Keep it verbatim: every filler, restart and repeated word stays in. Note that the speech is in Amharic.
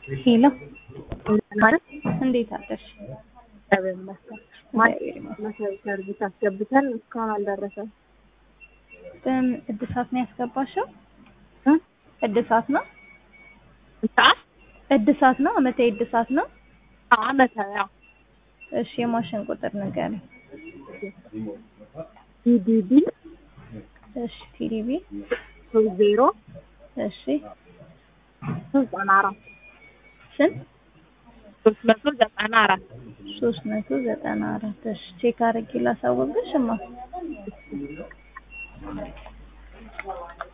ሄሎ ማለት እንዴት አደርሽ? ተበመሰ ማለት ሰርቪስ አስገብተን እስካሁን አልደረሰም። በምን እድሳት ነው ያስገባሽው? እ እድሳት ነው ሰዓት እድሳት ነው አመታዊ እድሳት ነው? አመታ ያው እሺ የማሽን ቁጥር ንገሪኝ። ቲዲቢ እሺ ቲዲቢ ዜሮ እሺ ዘጠና አራት ስንት? ሶስት መቶ ዘጠና አራት ሶስት መቶ ዘጠና አራት እሺ ቼክ አድርጌ ላሳወቅሽማ።